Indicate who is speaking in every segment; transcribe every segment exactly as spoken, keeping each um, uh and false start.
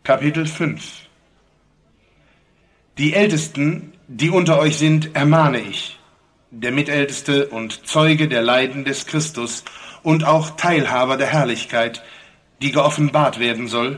Speaker 1: Kapitel fünf. Die Ältesten, die unter euch sind, ermahne ich, der Mitälteste und Zeuge der Leiden des Christus und auch Teilhaber der Herrlichkeit, die geoffenbart werden soll.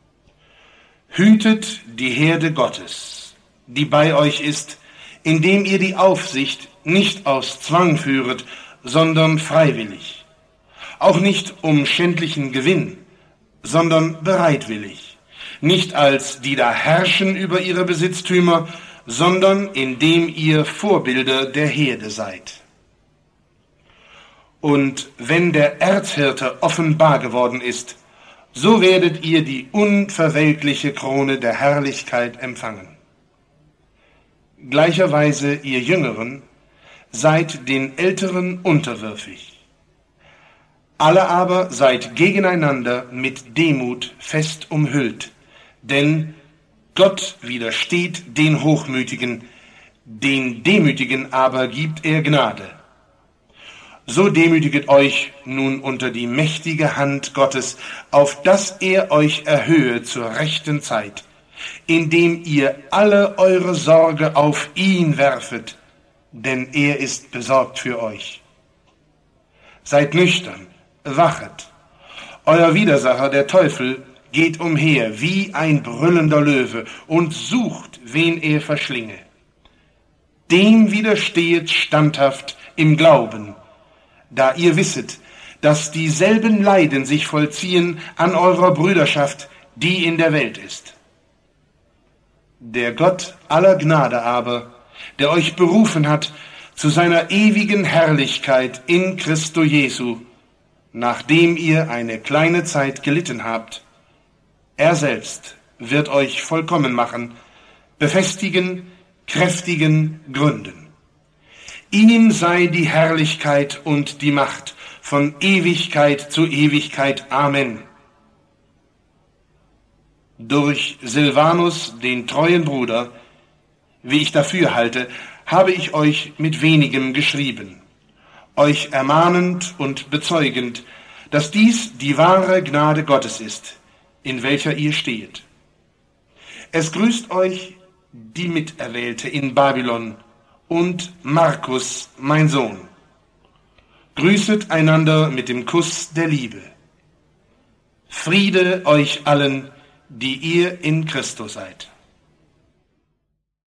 Speaker 1: Hütet die Herde Gottes, die bei euch ist, indem ihr die Aufsicht nicht aus Zwang führet, sondern freiwillig, auch nicht um schändlichen Gewinn, sondern bereitwillig, nicht als die da herrschen über ihre Besitztümer, sondern indem ihr Vorbilder der Herde seid. Und wenn der Erzhirte offenbar geworden ist, so werdet ihr die unverwelkliche Krone der Herrlichkeit empfangen. Gleicherweise ihr Jüngeren, seid den Älteren unterwürfig. Alle aber seid gegeneinander mit Demut fest umhüllt, denn Gott widersteht den Hochmütigen, den Demütigen aber gibt er Gnade. So demütiget euch nun unter die mächtige Hand Gottes, auf dass er euch erhöhe zur rechten Zeit, indem ihr alle eure Sorge auf ihn werfet, denn er ist besorgt für euch. Seid nüchtern, wachet. Euer Widersacher, der Teufel, geht umher wie ein brüllender Löwe und sucht, wen er verschlinge. Dem widerstehet standhaft im Glauben, da ihr wisset, dass dieselben Leiden sich vollziehen an eurer Brüderschaft, die in der Welt ist. Der Gott aller Gnade aber, der euch berufen hat zu seiner ewigen Herrlichkeit in Christo Jesu, nachdem ihr eine kleine Zeit gelitten habt, er selbst wird euch vollkommen machen, befestigen, kräftigen, gründen. Ihm sei die Herrlichkeit und die Macht von Ewigkeit zu Ewigkeit. Amen. Durch Silvanus, den treuen Bruder, wie ich dafür halte, habe ich euch mit wenigem geschrieben, euch ermahnend und bezeugend, dass dies die wahre Gnade Gottes ist, in welcher ihr stehet. Es grüßt euch die Miterwählte in Babylon und Markus, mein Sohn. Grüßet einander mit dem Kuss der Liebe. Friede euch allen, die ihr in Christus seid.